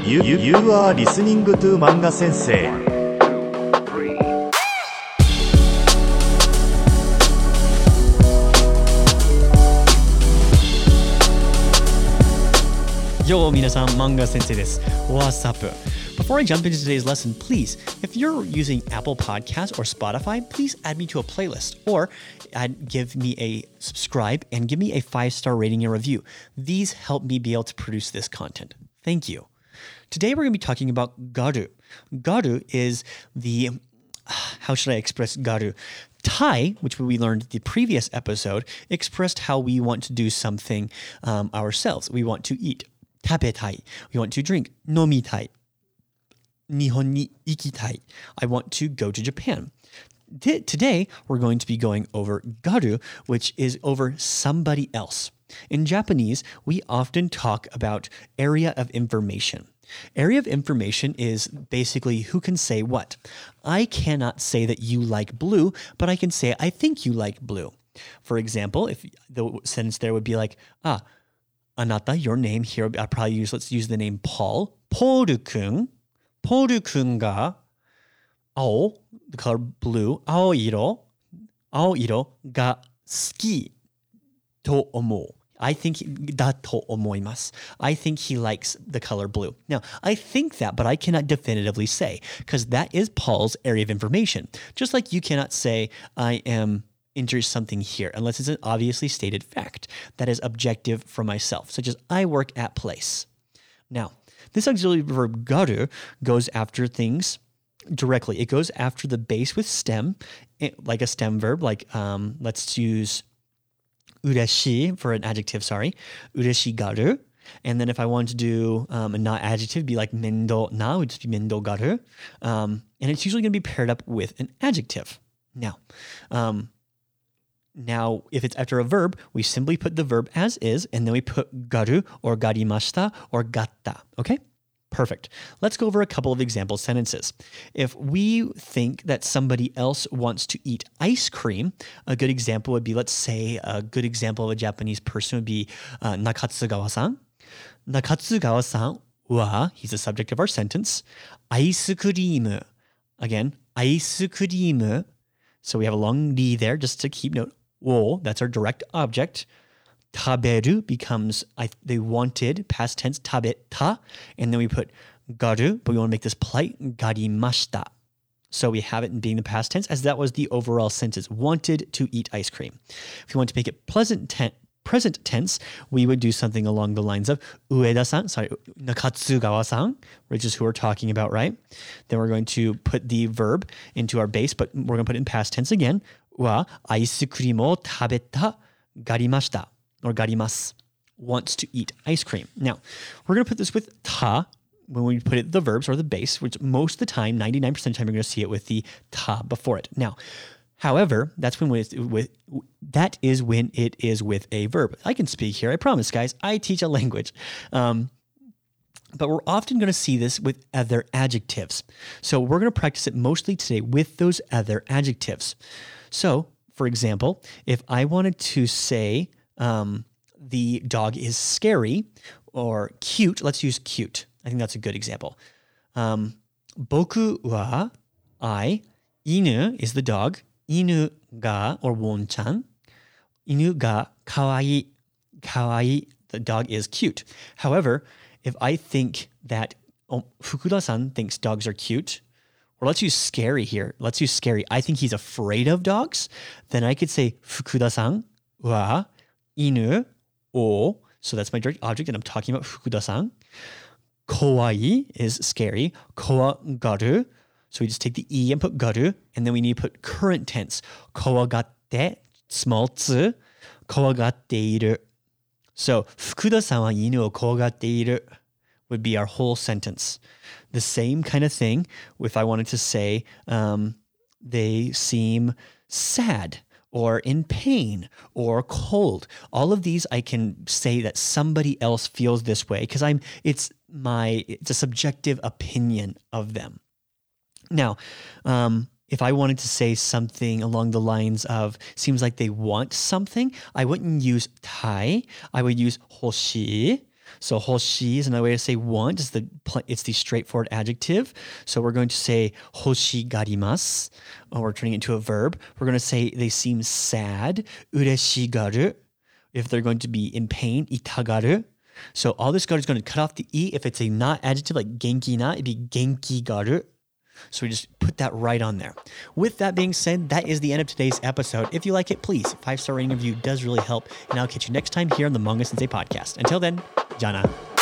You are listening to 漫画先生。 Yo, 皆さん、漫画先生です。What's up? Before I jump into today's lesson, please, if you're using Apple Podcasts or Spotify, please add me to a playlist or give me a subscribe and give me a 5-star rating and review. These help me be able to produce this content. Thank you. Today, we're going to be talking about garu. Garu is the, how should I express garu? Tai, which we learned in the previous episode, expressed how we want to do something ourselves. We want to eat. 食べたい. We want to drink. 飲みたい. 日本に行きたい. I want to go to Japan. Today, we're going to be going over garu, which is over somebody else. In Japanese, we often talk about area of information. Area of information is basically who can say what. I cannot say that you like blue, but I can say I think you like blue. For example, if the sentence there would be like, Anata, your name here, let's use the name Paul. Paul-kun ga, ao, the color blue, aoiro ga suki to omou. I think da to omoimasu. I think he likes the color blue. Now, I think that, but I cannot definitively say because that is Paul's area of information. Just like you cannot say I am into something here unless it's an obviously stated fact that is objective for myself, such as I work at place. Now, this auxiliary verb garu goes after things directly. It goes after the base with stem, like a stem verb, like let's use ureshi for an adjective, ureshi garu. And then if I want to do a not adjective, be like mendo na, would just be mendo garu. And it's usually going to be paired up with an adjective. Now, if it's after a verb, we simply put the verb as is, and then we put garu or garimashita or gatta, okay? Perfect. Let's go over a couple of example sentences. If we think that somebody else wants to eat ice cream, a good example would be, let's say, a good example of a Japanese person would be Nakatsugawa-san. Nakatsugawa-san wa, he's the subject of our sentence, ice cream. Again, ice cream. So we have a long ri there just to keep note. Wo, that's our direct object. Taberu becomes they wanted, past tense, tabeta, and then we put garu, but we want to make this polite, garimashita. So we have it in being the past tense, as that was the overall sentence, wanted to eat ice cream. If you want to make it present tense, we would do something along the lines of Nakatsugawa-san, which is who we're talking about, right? Then we're going to put the verb into our base, but we're going to put it in past tense again. Wa ice cream o tabeta garimashita, or garimasu, wants to eat ice cream. Now, we're going to put this with ta when we put it the verbs or the base, which most of the time, 99% of the time, you're going to see it with the ta before it. Now, however, that is when it is with a verb. I can speak here. I promise, guys. I teach a language. But we're often going to see this with other adjectives. So we're going to practice it mostly today with those other adjectives. So, for example, if I wanted to say the dog is scary or cute, let's use cute. I think that's a good example. Boku wa, I, inu is the dog, inu ga, or won-chan, inu ga kawaii, kawaii, the dog is cute. However, if I think that Fukuda-san thinks dogs are cute, or let's use scary here. Let's use scary. I think he's afraid of dogs. Then I could say Fukuda-san wa inu o. So that's my direct object, and I'm talking about Fukuda-san. Kawaii is scary. Kawagaru. So we just take the e and put garu, and then we need to put current tense. Kawagatte, small tsu, kawagatteiru. So Fukuda-san wa inu o kawagatteiru would be our whole sentence. The same kind of thing if I wanted to say they seem sad or in pain or cold. All of these I can say that somebody else feels this way because it's a subjective opinion of them. Now, if I wanted to say something along the lines of seems like they want something, I wouldn't use tai, I would use hoshi. So hoshi is another way to say want. It's the straightforward adjective. So we're going to say hoshigarimasu. We're turning it into a verb. We're going to say they seem sad. Ureshigaru. If they're going to be in pain, itagaru. So all this garu is going to cut off the e. If it's a not adjective like genki na, it'd be genkigaru. So we just put that right on there. With that being said, that is the end of today's episode. If you like it, please, 5-star rating review does really help. And I'll catch you next time here on the Manga Sensei podcast. Until then, Jana.